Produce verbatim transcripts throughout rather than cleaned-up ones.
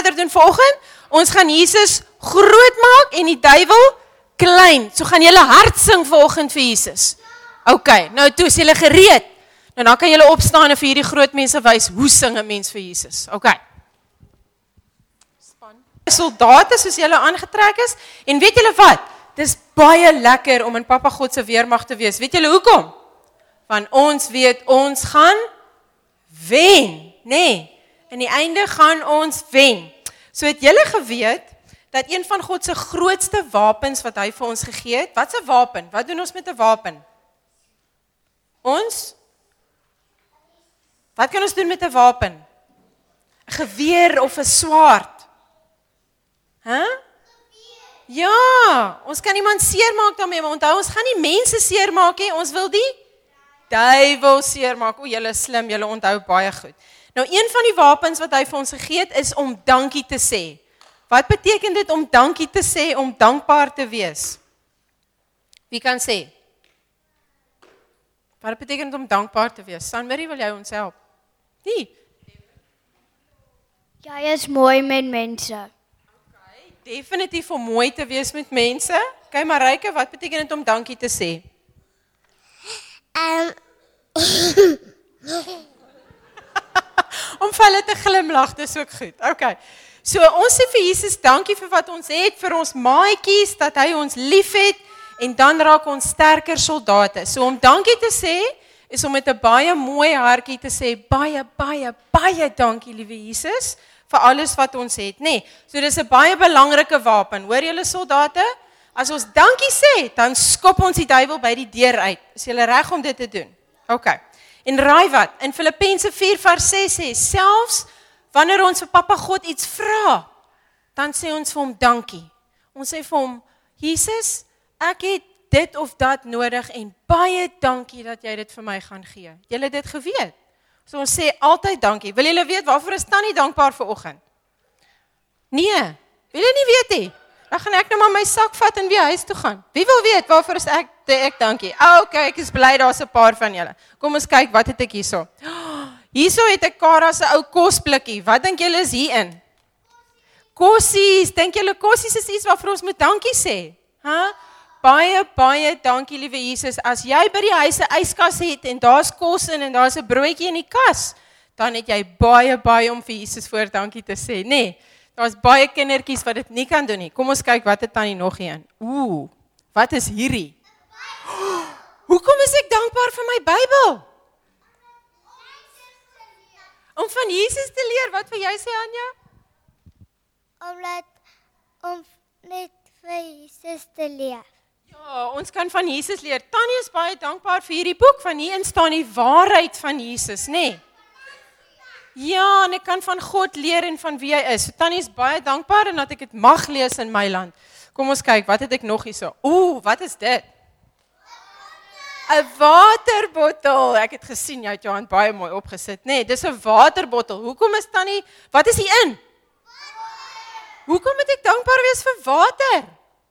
verder doen vanoggend? Ons gaan Jesus groot maak en die duiwel klein. So gaan julle hard sing vanoggend vir Jesus. OK, nou toe is julle gereed. Nou dan kan julle opstaan en vir hierdie groot mense wys hoe sing 'n mens vir Jesus. OK. Span. Soldate soos julle aangetrek is en weet julle wat? Dis baie lekker om in Papa God se weermag te wees. Weet julle hoekom? Want ons weet ons gaan wen, nê? Nee, in die einde gaan ons wen. So het julle geweet dat een van God se grootste wapens wat hy vir ons gegee het, wat 'n wapen? Wat doen ons met 'n wapen? Ons Wat kan ons doen met 'n wapen? 'n Geweer of 'n swaard? Hæ? Huh? Ja, ons kan iemand seermaak daarmee, maar onthou ons gaan nie mense seermaak nie, ons wil die duiwel seermaak. O, julle is slim, julle onthou baie goed. Nou een van die wapens wat hy vir ons gegee het is om dankie te sê. Wat beteken dit om dankie te sê, om dankbaar te wees? Wie kan sê? Wat beteken dit om dankbaar te wees? Sanmarie, wil jy ons help? Nie. Jy is mooi met mense. Okay, definitief om mooi te wees met mense. Okay, Marijke, wat beteken dit om dankie te sê? Um, om vir hulle te glimlag, dis ook goed. Okay. So ons sê vir Jesus dankie vir wat ons het, vir ons maatjies, dat hy ons liefhet en dan raak ons sterker soldate. So om dankie te sê is om met 'n baie mooi hartjie te sê baie baie baie dankie liewe Jesus vir alles wat ons het, nê. Nee, so dis 'n baie belangrike wapen. Hoor julle soldate? As ons dankie sê, dan skop ons die duiwel by die deur uit. Is julle reg om dit te doen? OK. En raai wat? In Filippense vier vers ses sê, selfs wanneer ons vir Papa God iets vra, dan sê ons vir hom dankie. Ons sê vir hom, Jesus, ek het dit of dat nodig en baie dankie dat jy dit vir my gaan gee. Julle het dit geweet. So ons sê altyd dankie. Wil julle weet waarvoor is Tannie dankbaar vir oggend? Nee, wil julle nie weet nie? Dan gaan ek nou maar my sak vat en weer huis toe gaan. Wie wil weet waarvoor is ek ek dankie? Ah, OK, ek is bly daar's 'n paar van julle. Kom ons kyk, wat het ek hierso? Hierso het ek Kara se ou kosblikkie. Wat dink julle is hierin? Kossies. Dink julle kossies is iets waarvoor ons moet dankie sê? Hæ? Baie baie dankie liewe Jesus. As jy by die huis 'n yskas het en daar's kos in en daar's 'n broodjie in die kas, dan het jy baie baie om vir Jesus voor dankie te sê, nê? Nee, daar's baie kindertjies wat dit nie kan doen nie. Kom ons kyk wat het Tannie nog een. Ooh, wat is hierdie? Oh, hoekom is ek dankbaar vir my Bybel? Om van Jesus te leer. Wat wil jy sê, Anja? Omdat om net vir Jesus te leer. Ja, ons kan van Jesus leer. Tannie is baie dankbaar vir hierdie boek, van hierin staan die waarheid van Jesus, nê? Nee? Ja, en ek kan van God leer en van wie hy is. So Tannie is baie dankbaar en dat ek dit mag lees in my land. Kom ons kyk, wat het ek nog hierso? Ooh, wat is dit? 'n Waterbottel. Ek het gesien jy het jou hand baie mooi opgesit, nê? Nee, dis 'n waterbottel. Hoekom is Tannie? Wat is hier in? Hoekom moet ek dankbaar wees vir water?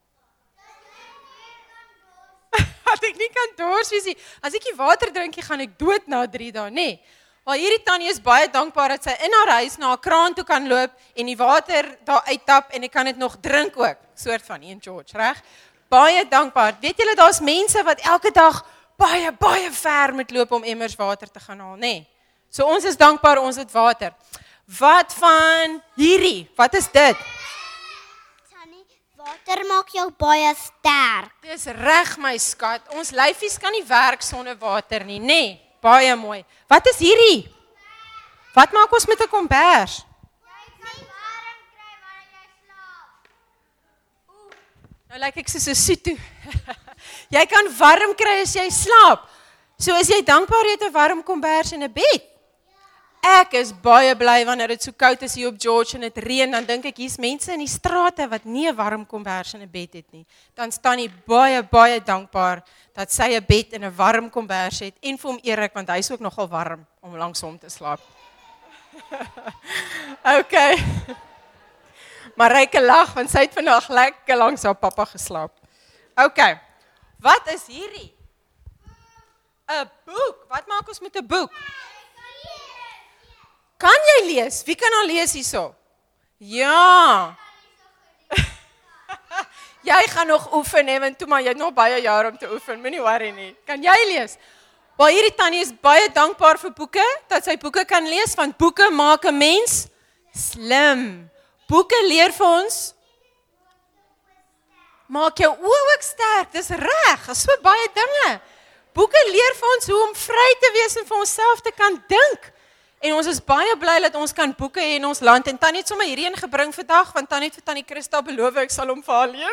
Dat ek nie kan dors wees nie. As ek die water drinkie, gaan ek dood na drie dae, nê? Nee. Maar hierdie Tannie is baie dankbaar dat sy in haar huis na 'n kraan toe kan loop en die water daar uittap en ek kan dit nog drink ook. Soort van een George, reg? Baie dankbaar. Weet julle daar's mense wat elke dag baie baie ver moet loop om emmers water te gaan haal, nê? Nee. So ons is dankbaar ons het water. Wat van hierdie? Wat is dit? Tannie, water maak jou baie sterk. Dis reg my skat. Ons lyfies kan nie werk sonder water nie, nê? Nee. Baie mooi. Wat is hierdie? Wat maak ons met 'n kombers? Jy kan warm kry wanneer jy slaap. Nou lyk ek soos 'n soeto. Jy kan warm kry as jy slaap. So is jy dankbaar jy het 'n warm kombers en 'n bed? Ek is baie bly wanneer dit so koud is hier op George en dit reën, dan dink ek hier's mense in die strate wat nie 'n warm kombers en 'n bed het nie. Dan staan hy baie baie dankbaar dat sy 'n bed en 'n warm kombers het en vir hom Erik want hy's ook nogal warm om langs hom te slaap. Okay. Marijke lag want sy het vandag lekker langs haar pappa geslaap. Okay. Wat is hierdie? 'n Boek. Wat maak ons met 'n boek? Kan jy lees? Wie kan al lees hierso? Ja. Jy gaan nog oefen hè, want toe maar jy het nog baie jare om te oefen, moenie worry nie. Kan jy lees? Maar hierdie tannie is baie dankbaar vir boeke, dat sy boeke kan lees, want boeke maak 'n mens slim. Boeke leer vir ons, maak jou oë ook sterk, dis reg, is so baie dinge. Boeke leer vir ons hoe om vry te wees en vir onsself te kan dink. En ons is baie bly dat ons kan boeke hê in ons land. En Tannie het sommer hierdie een gebring vandag, want Tannie het vir Tannie Christa beloof ek sal hom vir haar leen.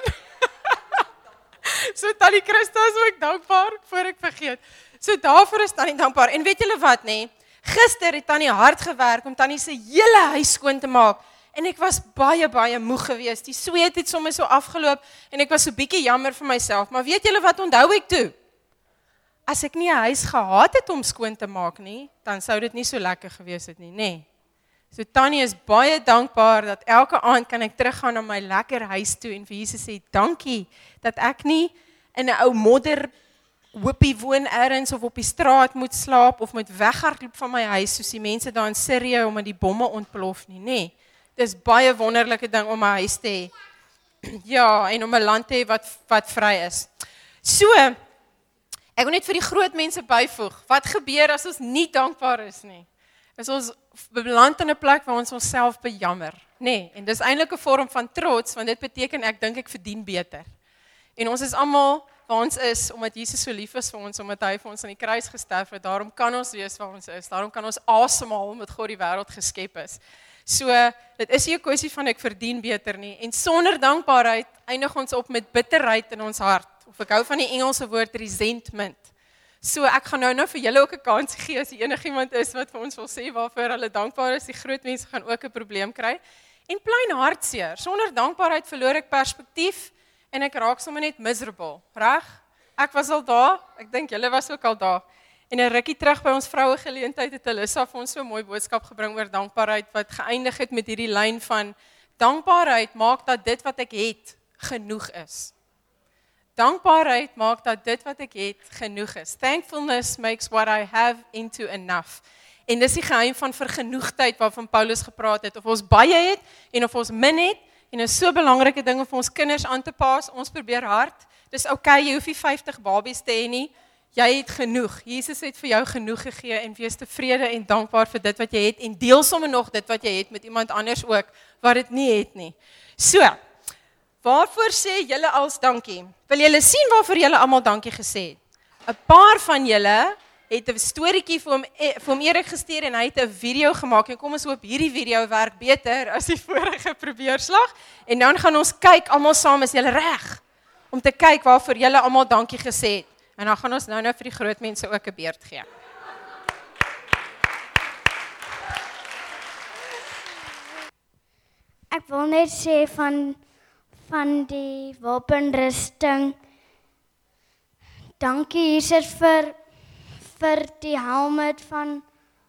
So Tannie Christa is ook dankbaar, voor ek vergeet. So daarvoor is Tannie dankbaar. En weet julle wat nê? Gister het Tannie hard gewerk om Tannie se hele huis skoon te maak. En ek was baie baie moeg geweest. Die sweet het sommer so afgeloop en ek was so bietjie jammer vir myself. Maar weet julle wat onthou ek toe? As ek nie 'n huis gehad het om skoon te maak nie, dan sou dit nie so lekker gewees het nie, nê. Nee. So Tannie is baie dankbaar dat elke aand kan ek teruggaan na my lekker huis toe en vir Jesus sê dankie dat ek nie in 'n ou modder hoopie woon ergens of op die straat moet slaap of moet weghardloop van my huis soos die mense daar in Sirië omdat die bomme ontplof nie, nê. Nee. Dis baie wonderlike ding om 'n huis te hê. Ja, en om 'n land te hê wat wat vry is. So ek wil net vir die groot mense byvoeg, wat gebeur as ons nie dankbaar is nie? Is ons beland in 'n plek waar ons onsself bejammer, nê? Nee, en dis eintlik 'n vorm van trots, want dit beteken ek dink ek verdien beter. En ons is almal waar ons is, omdat Jesus so lief is vir ons, omdat hy vir ons aan die kruis gesterf het, daarom kan ons wees waar ons is, daarom kan ons asemhaal, omdat God die wêreld geskep is. So, dit is nie 'n kwessie van ek verdien beter nie, en sonder dankbaarheid eindig ons op met bitterheid in ons hart. Of ek hou van die Engelse woord resentment. So ek gaan nou nou vir julle ook 'n kans gee as enigiemand is wat vir ons wil sê waarvoor hulle dankbaar is. Die groot mense gaan ook 'n probleem kry. En plain hartseer. Sonder dankbaarheid verloor ek perspektief en ek raak sommer net miserable, reg? Ek was al daar, ek dink julle was ook al daar. En 'n rukkie terug by ons vroue geleentheid het Elissa vir ons so 'n mooi boodskap gebring oor dankbaarheid wat geëindig het met hierdie lyn van dankbaarheid maak dat dit wat ek het genoeg is. Dankbaarheid maak dat dit wat ek het genoeg is. Thankfulness makes what I have into enough. En dis die geheim van vergenoegdheid waarvan Paulus gepraat het. Of ons baie het en of ons min het. En is so belangrike dinge vir ons kinders aan te pas. Ons probeer hard. Dis okay, jy hoef nie vyftig babies te hê nie. Jy het genoeg. Jesus het vir jou genoeg gegee en wees tevrede en dankbaar vir dit wat jy het. En deel sommer nog dit wat jy het met iemand anders ook wat dit nie het nie. So, waarvoor sê julle als dankie? Wil julle sien waarvoor julle almal dankie gesê het? 'n Paar van julle het 'n storieetjie vir hom vir hom Erik gestuur en hy het 'n video gemaak en kom ons hoop hierdie video werk beter as die vorige probeerslag en dan gaan ons kyk almal saam, is julle reg om te kyk waarvoor julle almal dankie gesê het. En dan gaan ons nou nou vir die groot mense ook 'n beurt gee. Ek wil net sê van van die wapenrusting. Dankie Jesus vir vir die helmet van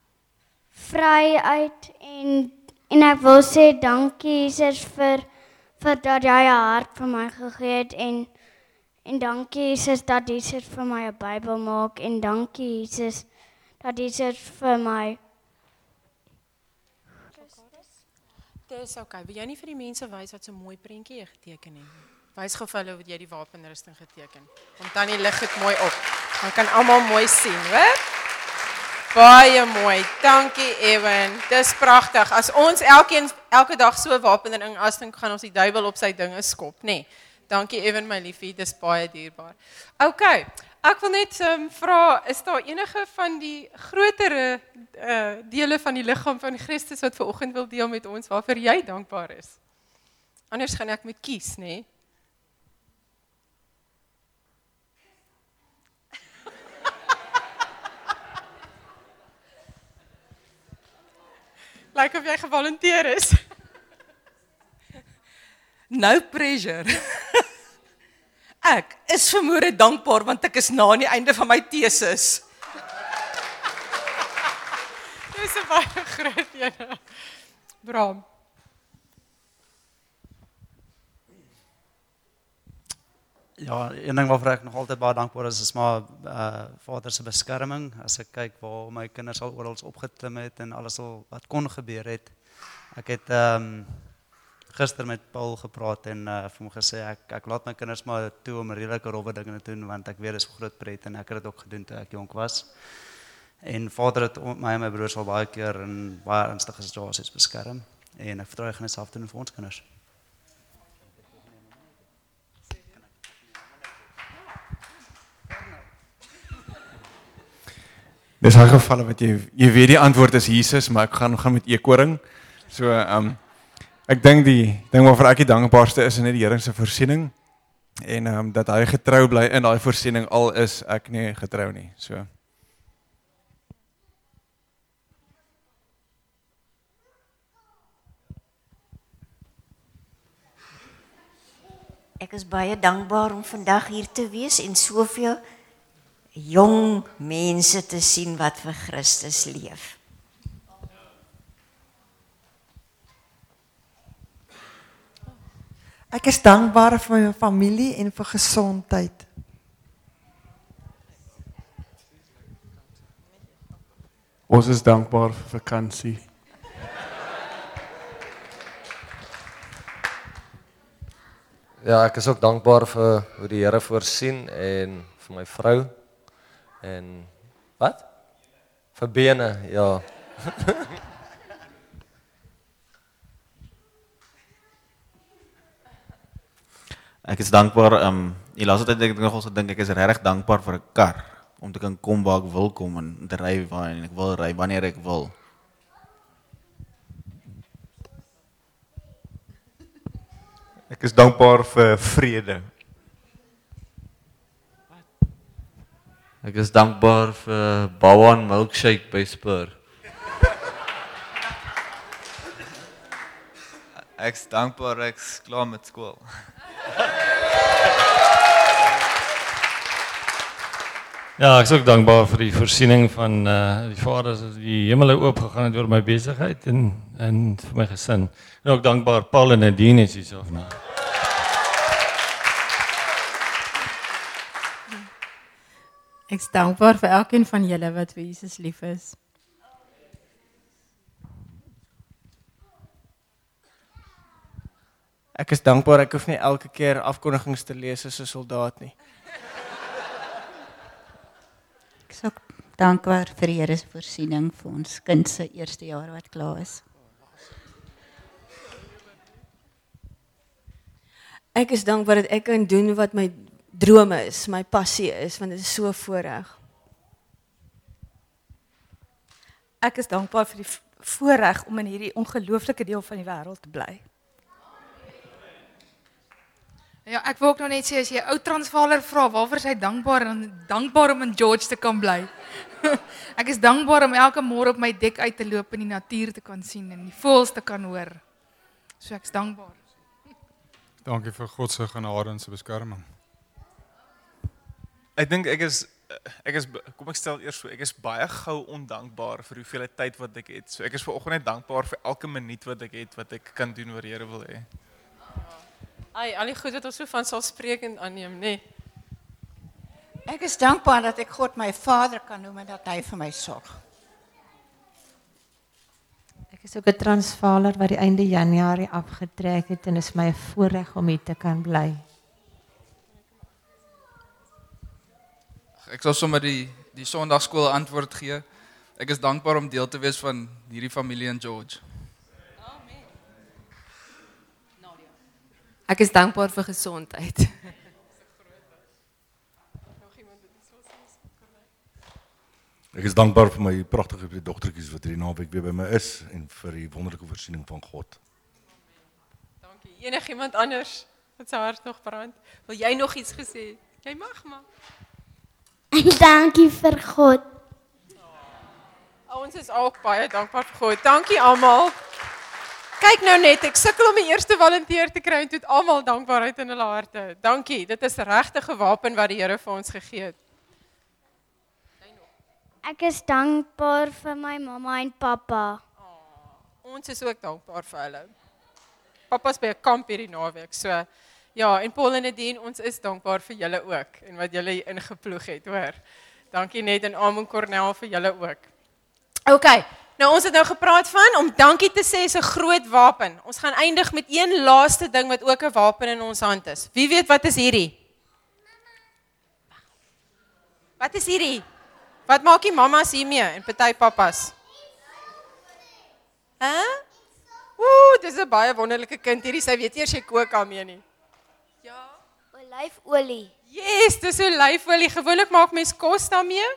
vryheid en en ek wil sê dankie Jesus vir vir dat jy 'n hart vir my gegee het en en dankie Jesus dat Jesus vir my 'n Bybel maak en dankie Jesus dat Jesus vir my Dis okay. Wil jy nie vir die mense wys wat so 'n mooi prentjie jy geteken het? Wys gou vir hulle hoe jy die wapenrusting geteken. Want dan die lig dit mooi op. Dan kan almal mooi sien, hoor? Baie mooi. Dankie Ewan. Dis pragtig. As ons elkeen elke dag so 'n wapenring asdink, gaan ons die duiwel op sy dinge skop, nê? Nee. Dankie Ewan my liefie, dis baie dierbaar. Okay. Ek wil net um, vra, is daar enige van die grotere uh, dele van die liggaam van Christus wat vanoggend wil deel met ons waarvoor jy dankbaar is? Anders gaan ek moet kies, nê? Nee? Lyk of jy gevolunteer is. No pressure. Ek is vermoere dankbaar want ek is na aan die einde van my tesis. Dis 'n baie groot een. Bram. Ja, een ding waarvoor ek nog altyd baie dankbaar is, is maar uh, Vader se beskerming. As ek kyk waar my kinders al oral opgeklim het en alles al wat kon gebeur het. Ek het um, gister met Paul gepraat en uh, vir hom gesê ek ek laat my kinders maar toe om redelike rowwe dinge te doen want ek weet dit is 'n groot pret en ek het dit ook gedoen toe ek jonk was. En Vader het my en my broers al baie keer in baie ernstige situasies beskerm en ek vertrou hy gaan dieselfde doen vir ons kinders. Dis hy gevalle wat jy jy weet die antwoord is Jesus, maar ek gaan gaan met e-koring. So ehm um, ek dink die ding waarvoor ek die dankbaarste is net die Here se voorsiening en ehm um, dat hy getrou bly in daai voorsiening al is ek nie getrou nie. So Ek is baie dankbaar om vandag hier te wees en soveel jong mense te sien wat vir Christus leef. Ek is dankbaar vir my familie en vir gesondheid. ons is dankbaar vir vakansie. Ja, ek is ook dankbaar vir hoe die Here voorsien en vir my vrou en wat? Vir bene, ja. Ek is dankbaar, um, die laaste tyd ek nog ons dink ek is regtig dankbaar vir 'n kar om te kan kom waar ek wil kom en te ry waar ek wil ry wanneer ek wil. Ek is dankbaar vir vrede. Ek is dankbaar vir Bawan milkshake by Spur. Ek is dankbaar ek's klaar met skool. Ja, ek is ook dankbaar vir die voorsiening van uh, die Vader dat die hemele oop gegaan het oor my besigheid en en vir my gesin. En ook dankbaar Paul en Nadine is hier so nou. Ek is dankbaar vir elkeen van julle wat vir Jesus lief is. Ek is dankbaar ek hoef nie elke keer afkondigings te lees as 'n soldaat nie. Ek is ook dankbaar vir die Here se voorsiening vir ons kind se eerste jaar wat klaar is. Ek is dankbaar dat ek kan doen wat my drome is, my passie is, want dit is so voorreg. Ek is dankbaar vir die voorreg om in hierdie ongelooflike deel van die wêreld te bly. Ja, ek wil ook nog net sê as jy 'n ou Transvaaler vra waarvoor is hy dankbaar en dankbaar om in George te kan bly. Ek is dankbaar om elke môre op my dek uit te loop en die natuur te kan sien en die voëls te kan hoor. So ek is dankbaar. Dankie vir God se genade en sy beskerming. Ek dink ek is ek is kom ek stel eers so ek is baie gou ondankbaar vir hoeveel tyd wat ek het. So ek is vanoggend net dankbaar vir elke minuut wat ek het wat ek kan doen wat die Here wil hê. Ai, al die goed wat ons so van sal spreek en aanneem, nê. Ek is dankbaar dat ek God my Vader kan noem en dat hy vir my sorg. Ek is ook 'n Transvaaler wat die einde Januarie afgetrek het en is my 'n voorreg om hier te kan bly. Ek sal sommer die die Sondagskool antwoord gee. Ek is dankbaar om deel te wees van hierdie familie in George. Ek is dankbaar vir gesondheid. Ek is dankbaar vir my pragtige dogtertjies wat hierdie naweek weer by my is en vir die wonderlike voorsiening van God. Dankie. Enigiemand anders wat sy hart nog brand? Wil jy nog iets gesê? Jy mag maar. Dankie vir God. Oh, ons is ook baie dankbaar vir God. Dankie almal. Kyk nou net, ek sukkel om die eerste volunteer te kry en toe het almal dankbaarheid in hulle harte. Dankie, dit is 'n regte wapen wat die Here vir ons gegee het. Ek is dankbaar vir my mamma en pappa. Oh, ons is ook dankbaar vir hulle. Papa's by 'n kamp hierdie naweek, so ja, en Paul en Nadine, ons is dankbaar vir julle ook en wat julle ingeploeg het, hoor. Dankie net en Amon Cornel vir julle ook. OK, Nou ons het nou gepraat van om dankie te sê is 'n groot wapen. Ons gaan eindig met een laaste ding wat ook 'n wapen in ons hand is. Wie weet wat is hierdie? Wat is hierdie? Wat maak die mamas hiermee en party pappas? Hæ? Huh? Ooh, dis 'n baie wonderlike kind hierdie. Sy weet eers jy kook daarmee nie. Ja, olyfolie. Yes, dis olyfolie. Gewoonlik maak mens kos daarmee.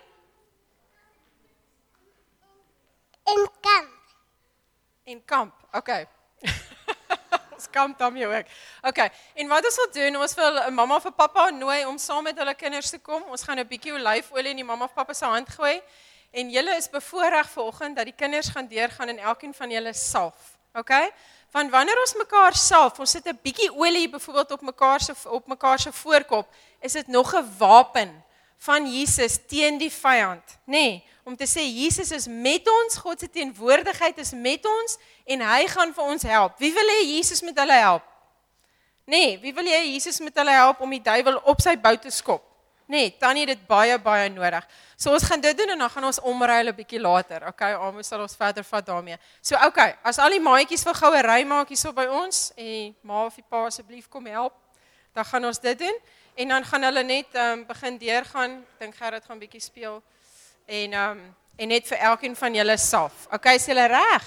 En kamp. En kamp. Okay. Ons kamp daarmee ook. Okay. En wat ons wil doen, ons wil 'n mamma of pappa nooi om saam met hulle kinders te kom. Ons gaan 'n bietjie olyfolie in die mamma of pappa se hand gooi. En julle is bevoorreg vanoggend dat die kinders gaan deurgaan en elkeen van julle salf. Okay? Van wanneer ons mekaar salf, ons sit 'n bietjie olie byvoorbeeld op mekaar se op mekaar se voorkop, is dit nog 'n wapen van Jesus teen die vyand, nê? Nee, om te sê Jesus is met ons, God se teenwoordigheid is met ons en hy gaan vir ons help. Wie wil hê Jesus met hulle help? Nee, wie wil hê Jesus met hulle help om die duiwel op sy bout te skop? Nee, Tannie het dit baie baie nodig. So ons gaan dit doen en dan gaan ons omruil 'n bietjie later. Okay, Amos sal ons verder vat daarmee. So okay, as al die maatjies wil goue ry maak hierso by ons en ma of die pa asseblief kom help, dan gaan ons dit doen en dan gaan hulle net um, begin deurgaan. Ek dink Gerrit gaan bietjie speel en um, en net vir elkeen van julle salf. Okay, is julle reg?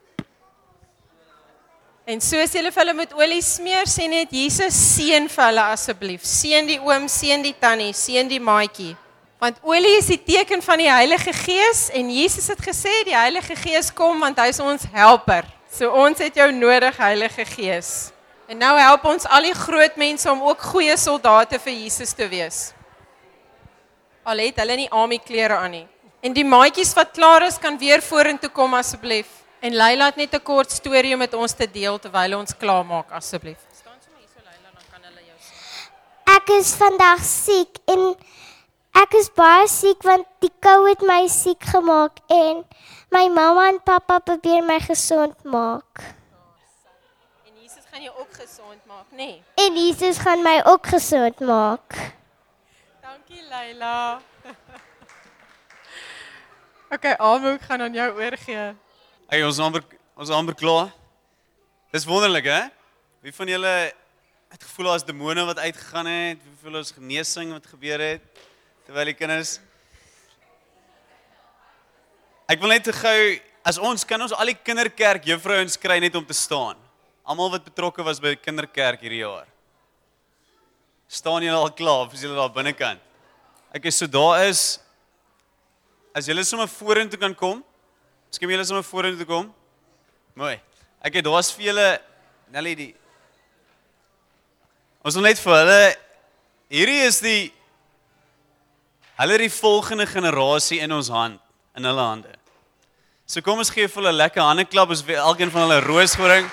En soos julle vir hulle met olie smeer, sê net Jesus seën vir hulle asseblief. Seën die oom, seën die tannie, seën die maatjie. Want olie is die teken van die Heilige Gees en Jesus het gesê die Heilige Gees kom want hy is ons helper. So ons het jou nodig, Heilige Gees. En nou help ons al die groot mense om ook goeie soldate vir Jesus te wees. Al het hulle nie army klere aan nie. En die maatjies wat klaar is kan weer vorentoe kom asseblief. En Leila het net 'n kort storie om met ons te deel terwyl ons klaar maak asseblief. Staan sommer hier so Leila, dan kan hulle jou sien. Ek is vandag siek en ek is baie siek want die kou het my siek gemaak en my mamma en pappa probeer my gesond maak. En Jesus gaan jou ook gesond maak, nê? Nee? En Jesus gaan my ook gesond maak. Dankie Leila. Okay, Amo, ek gaan aan jou oorgee. Hey, ons amper ons amper klaar. Dis wonderlik, hè? Wie van julle het gevoel daar is demone wat uitgegaan het? Wie voel ons genesing wat gebeur het terwyl die kinders? Ek wil net te gou, as ons kan ons al die kinderkerk juffrouens kry net om te staan. Almal wat betrokke was by die kinderkerk hierdie jaar. Staan julle al klaar of is julle daar binnekant? Ek is so daar is. As julle sommer vorentoe kan kom. Miskien julle sommer vorentoe kom. Mooi. Ek het daar's vir julle Nelly die. Ons wil net vir hulle hierdie is die hulle die volgende generasie in ons hand, in hulle hande. So kom ons gee vir hulle 'n lekker handeklap, ons vir elkeen van hulle roos gebring.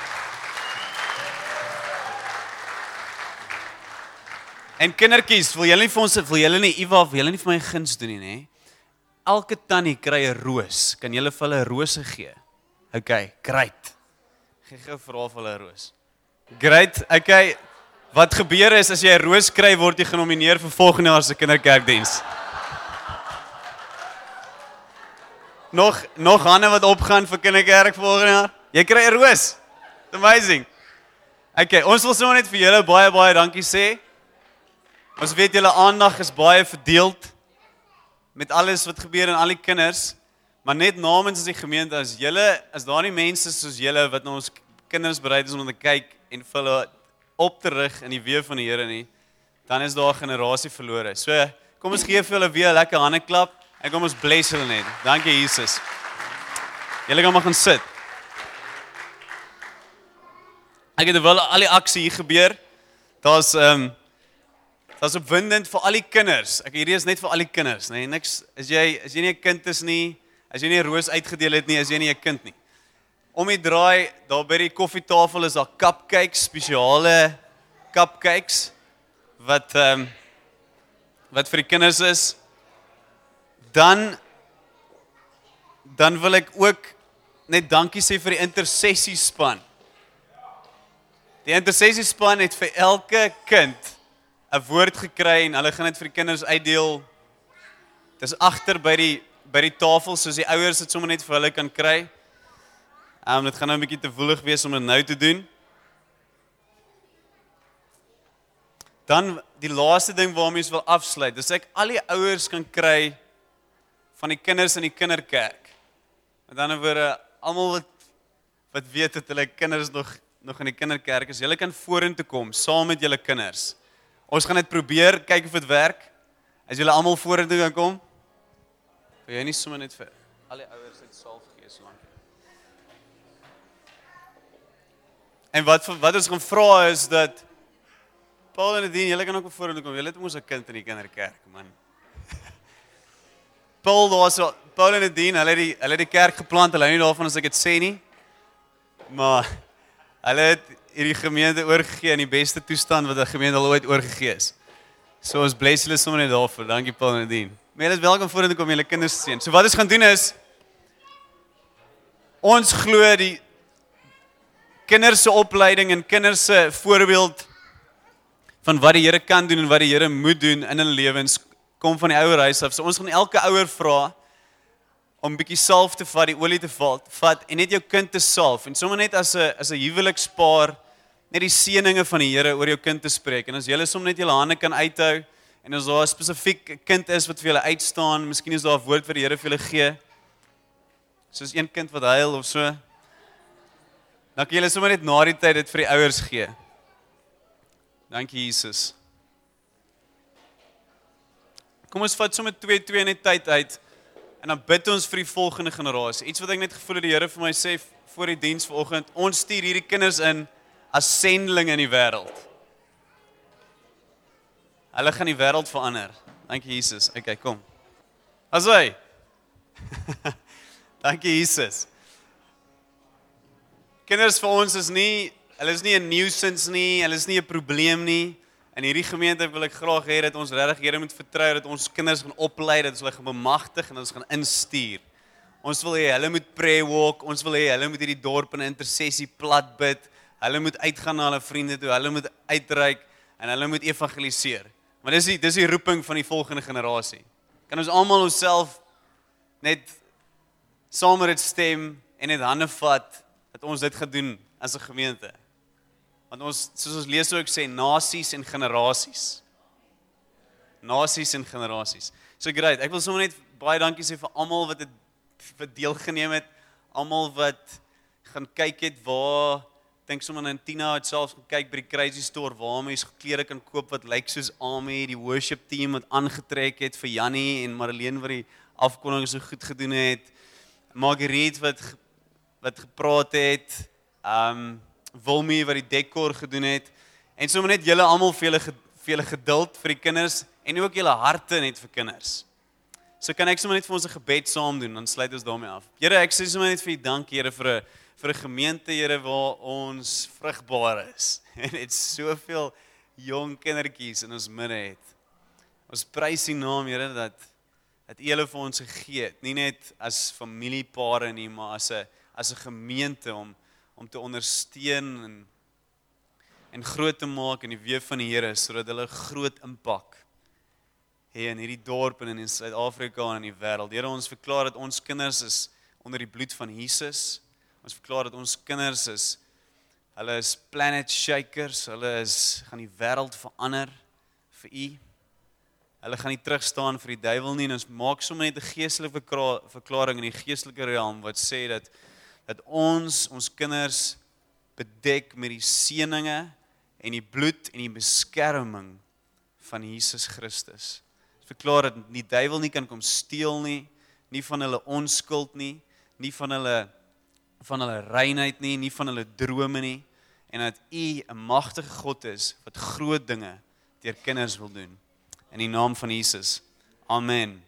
En kindertjies, wil julle nie vir ons wil julle nie Eva, wil julle nie vir my guns doen nie, nê? Elke tannie kry 'n roos. Kan julle vir hulle 'n rose gee? Okay, great. Gee gou vir haar vir hulle 'n roos. Great. Okay. Wat gebeur is as jy 'n roos kry, word jy genomineer vir volgende jaar se kinderkerkdiens. Nog nog hande wat opgaan vir kinderkerk volgende jaar? Jy kry 'n roos. Amazing. Okay, ons wil sommer net vir julle baie baie dankie sê. Ons weet julle aandag is baie verdeeld met alles wat gebeur en al die kinders, maar net namens die gemeente as julle, as daar nie mense soos julle wat na ons kinders bereid is om te kyk en vir hulle op te rig in die weë van die Here nie, dan is daar 'n generasie verlore. So, kom ons gee vir hulle weer 'n lekker handeklap en kom ons bless hulle net. Dankie Jesus. Julle kan maar gaan sit. Ek het wel al die aksie hier gebeur. Daar's ehm um, Daar's opwindend vir al die kinders. Ek hierdie is net vir al die kinders, nê. Nee, niks as jy as jy nie 'n kind is nie, as jy nie 'n roos uitgedeel het nie, as jy nie 'n kind nie. Om die draai, daar by die koffietafel is daar cupcakes, spesiale cupcakes wat ehm um, wat vir die kinders is. Dan dan wil ek ook net dankie sê vir die intersessiespan. Die intersessiespan het vir elke kind 'n woord gekry en hulle gaan dit vir die kinders uitdeel. Dis agter by die by die tafel soos die ouers dit sommer net vir hulle kan kry. Um, dit gaan nou 'n bietjie te woelig wees om dit nou te doen. Dan die laaste ding waarmee ons wil afsluit, dis ek al die ouers kan kry van die kinders in die kinderkerk. Met ander woorde, almal wat wat weet dat hulle kinders nog nog in die kinderkerk is, julle kan vorentoe kom saam met julle kinders. Ons gaan dit probeer, kyk of dit werk. As julle almal vorentoe kan kom. Wil jy nie sommer net vir al die ouers uit salf gee so lank? En wat wat ons gaan vra is dat Paul en Nadine, julle kan ook vorentoe kom. Julle het mos 'n kind in die kinderkerk, man. Paul was Paul en Nadine, hulle het die hulle het die kerk geplant, hulle hou nie daarvan as ek dit sê nie. Maar hulle het hierdie gemeente oorgegee in die beste toestand wat 'n gemeente al ooit oorgegee is. So ons bless julle sommer net daarvoor. Dankie Paul en Nadine. Maar julle is welkom vorentoe kom julle kinders te sien. So wat ons gaan doen is ons glo die kinders se opleiding en kinders se voorbeeld van wat die Here kan doen en wat die Here moet doen in hulle lewens kom van die ouerhuis af. So ons gaan elke ouer vra om 'n bietjie salf te vat, die olie te vat, vat en net jou kind te salf en sommer net as 'n as 'n huwelikspaar net die seëninge van die Here oor jou kind te spreek. En as julle sommer net julle hande kan uithou en as daar 'n spesifiek kind is wat vir julle uitstaan, miskien is daar 'n woord wat die Here vir julle gee. Soos een kind wat huil of so. Dan kan julle sommer net na die tyd dit vir die ouers gee. Dankie Jesus. Kom ons vat sommer twee twee net tyd uit en dan bid ons vir die volgende generasie. Iets wat ek net gevoel het die Here vir my sê voor die diens vanoggend, ons stuur hierdie kinders in as sendelinge in die wêreld. Hulle gaan die wêreld verander. Dankie Jesus. Okay, kom. Asai. Dankie Jesus. Kinders vir ons is nie, hulle is nie 'n nuisance nie, hulle is nie 'n probleem nie. In hierdie gemeente wil ek graag hê dat ons regtig Here moet vertrou dat ons kinders gaan oplei, dat ons hulle gaan bemagtig en ons gaan instuur. Ons wil hê hulle moet prayer walk, ons wil hê hulle moet hierdie dorp in 'n intersessie plat bid. Hulle moet uitgaan na hulle vriende toe, hulle moet uitreik en hulle moet evangeliseer. Maar dis die dis die roeping van die volgende generasie. Kan ons almal onsself net saam met dit stem en net hande vat dat ons dit gaan doen as 'n gemeente. Want ons, soos ons lees ook sê, nasies en generasies. Nasies en generasies. So great, ek wil sommer net baie dankie sê vir almal wat dit wat deelgeneem het, almal wat gaan kyk het waar, dink sommer aan Tina het selfs gekyk by die Crazy Store waar mense klere kan koop wat lyk soos Amy, die worship team wat aangetrek het vir Jannie en Marlene wat die afkondiging so goed gedoen het, Marguerite wat wat gepraat het, um Wilmie wat die dekor gedoen het en sommer net julle almal vir julle vir julle geduld vir die kinders en ook julle harte net vir kinders. So kan ek sommer net vir ons 'n gebed saam doen, dan sluit ons daarmee af. Here, ek sê sommer net vir U dankie, Here, vir 'n vir 'n gemeente, Here, waar ons vrugbaar is en dit soveel jong kindertjies in ons midde het. Ons prys U naam, Here, dat dat U hulle vir ons gegee het, nie net as familiepare nie, maar as 'n as 'n gemeente om om te ondersteun en en groot te maak in die weef van die Here sodat hulle groot impak hê in hierdie dorp en in Suid-Afrika en in die wêreld. Here, ons verklaar dat ons kinders is onder die bloed van Jesus. Ons verklaar dat ons kinders is hulle is planet shakers, hulle is gaan die wêreld verander vir U. Hulle gaan nie terugstaan vir die duiwel nie en ons maak sommer net 'n geestelike verklaring in die geestelike realm wat sê dat dat ons ons kinders bedek met die seëninge en die bloed en die beskerming van Jesus Christus. Ons verklaar dat die duiwel nie kan kom steel nie, nie van hulle onskuld nie, nie van hulle van hulle reinheid nie, nie van hulle drome nie en dat U 'n magtige God is wat groot dinge deur kinders wil doen. In die naam van Jesus. Amen.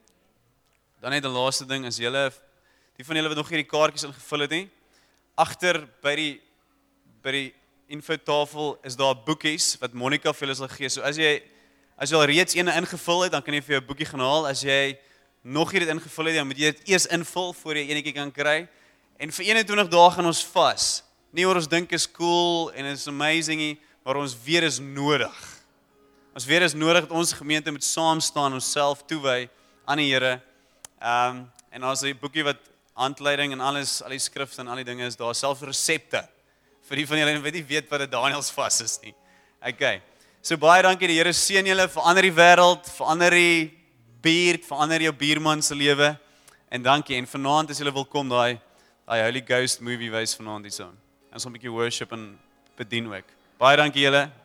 Dan net 'n laaste ding, as julle die van julle wat nog hierdie kaartjies ingevul het nie, agter by die by die infotafel is daar boekies wat Monica vir julle sal gee. So as jy as jy al reeds een ingevul het, dan kan jy vir jou 'n boekie gaan haal. As jy nog nie dit ingevul het, dan moet jy dit eers invul voor jy enetjie kan kry. En vir eenentwintig dae gaan ons vas. Nie oor ons dink is cool en is amazing nie, maar ons weer is nodig. Ons weer is nodig dat ons gemeente moet saam staan, onsself toewy aan die Here Ehm um, en daar's 'n boekie wat handleiding en alles, al die skrifte en al die dinge is daar, selfs resepte. Vir die van julle wat nie weet wat 'n Daniels vas is nie. Okay. So baie dankie, die Here seën julle, verander die wêreld, verander die buurt, verander jou buurman se lewe. En dankie. En vanaand as julle wil kom, daai daai Holy Ghost movie wys vanaand hierso. Ons gaan 'n bietjie worship en bedien ook. Baie dankie julle.